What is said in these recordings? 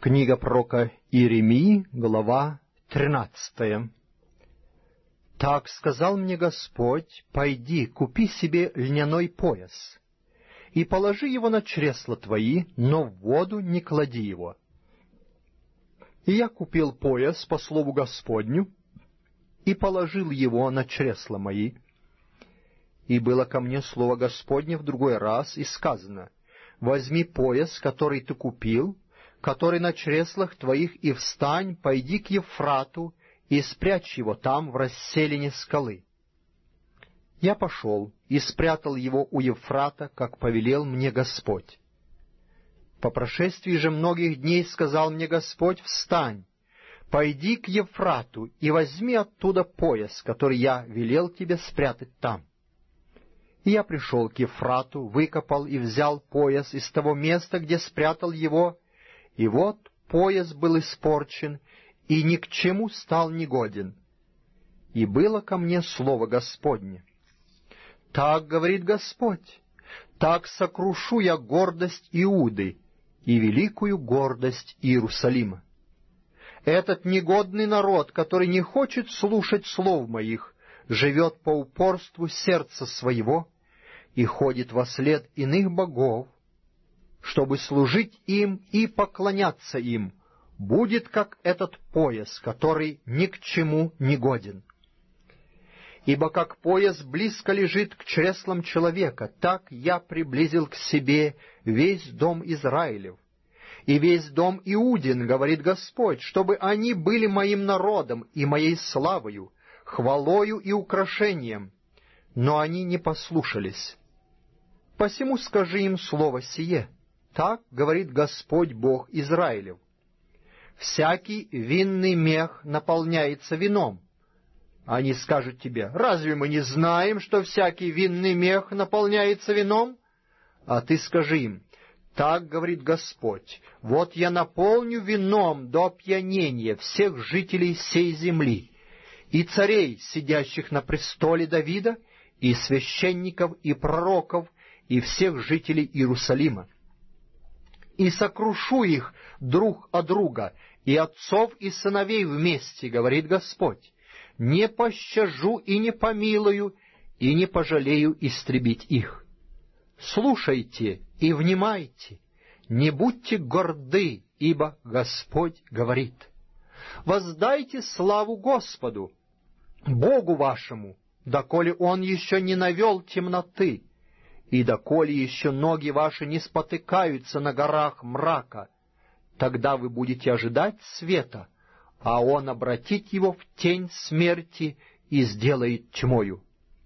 Книга пророка Иеремии, глава 13. «Так сказал мне Господь: пойди, купи себе льняной пояс, и положи его на чресла твои, но в воду не клади его. И я купил пояс по слову Господню, и положил его на чресла мои. И было ко мне слово Господне в другой раз, и сказано: возьми пояс, который ты купил, который на чреслах твоих, и встань, пойди к Евфрату, и спрячь его там, в расселине скалы. Я пошел и спрятал его у Евфрата, как повелел мне Господь. По прошествии же многих дней сказал мне Господь: встань, пойди к Евфрату, и возьми оттуда пояс, который я велел тебе спрятать там. И я пришел к Евфрату, выкопал и взял пояс из того места, где спрятал его, и вот пояс был испорчен, и ни к чему стал негоден. И было ко мне слово Господне: так говорит Господь, так сокрушу я гордость Иуды и великую гордость Иерусалима. Этот негодный народ, который не хочет слушать слов моих, живет по упорству сердца своего и ходит вослед иных богов, чтобы служить им и поклоняться им, будет как этот пояс, который ни к чему не годен. Ибо как пояс близко лежит к чреслам человека, так я приблизил к себе весь дом Израилев и весь дом Иудин, говорит Господь, чтобы они были моим народом и моей славою, хвалою и украшением, но они не послушались. Посему скажи им слово сие: так говорит Господь Бог Израилев: всякий винный мех наполняется вином. Они скажут тебе: разве мы не знаем, что всякий винный мех наполняется вином? А ты скажи им: так говорит Господь: вот я наполню вином до опьянения всех жителей сей земли, и царей, сидящих на престоле Давида, и священников, и пророков, и всех жителей Иерусалима. И сокрушу их друг от друга, и отцов, и сыновей вместе, говорит Господь. Не пощажу и не помилую, и не пожалею истребить их. Слушайте и внимайте, не будьте горды, ибо Господь говорит: воздайте славу Господу, Богу вашему, доколе Он еще не навел темноты, и доколе еще ноги ваши не спотыкаются на горах мрака. Тогда вы будете ожидать света, а Он обратит его в тень смерти и сделает тьмою.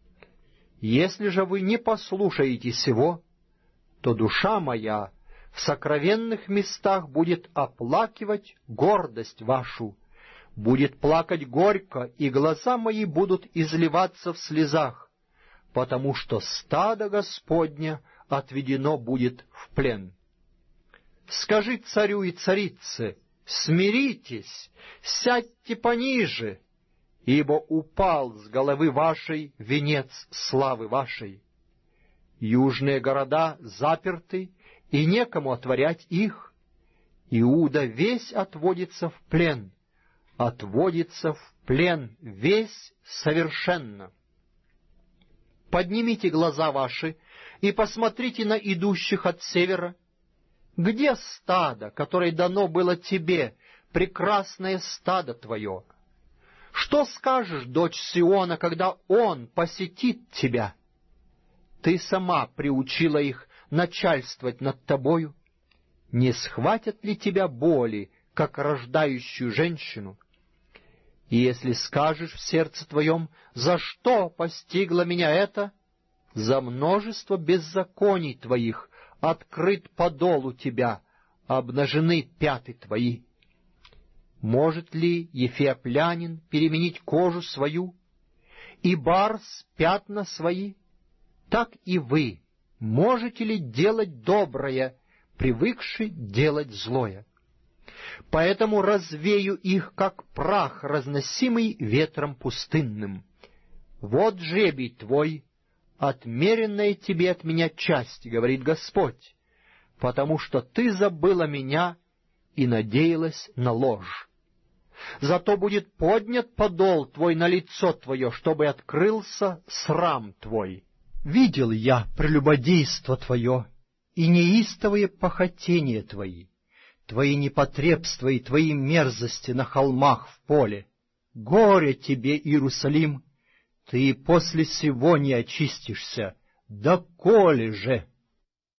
Если же вы не послушаете сего, то душа моя в сокровенных местах будет оплакивать гордость вашу, будет плакать горько, и глаза мои будут изливаться в слезах, потому что стадо Господня отведено будет в плен. Скажи царю и царице: смиритесь, сядьте пониже, ибо упал с головы вашей венец славы вашей. Южные города заперты, и некому отворять их. Иуда весь отводится в плен весь совершенно. Поднимите глаза ваши и посмотрите на идущих от севера. Где стадо, которое дано было тебе, прекрасное стадо твое? Что скажешь, дочь Сиона, когда он посетит тебя? Ты сама приучила их начальствовать над тобою. Не схватят ли тебя боли, как рождающую женщину? И если скажешь в сердце твоем: за что постигло меня это? За множество беззаконий твоих открыт подол у тебя, обнажены пяты твои. Может ли ефиоплянин переменить кожу свою, и барс пятна свои? Так и вы можете ли делать доброе, привыкши делать злое? Поэтому развею их, как прах, разносимый ветром пустынным. Вот жребий твой, отмеренная тебе от меня часть, говорит Господь, потому что ты забыла меня и надеялась на ложь. Зато будет поднят подол твой на лицо твое, чтобы открылся срам твой. Видел я прелюбодейство твое и неистовые похотения твои, твои непотребства и твои мерзости на холмах в поле. Горе тебе, Иерусалим! Ты и после сего не очистишься. Доколе же?